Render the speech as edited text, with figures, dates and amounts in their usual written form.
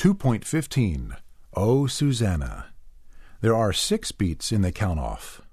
2.15. Oh, Susanna. There are 6 beats in the count-off.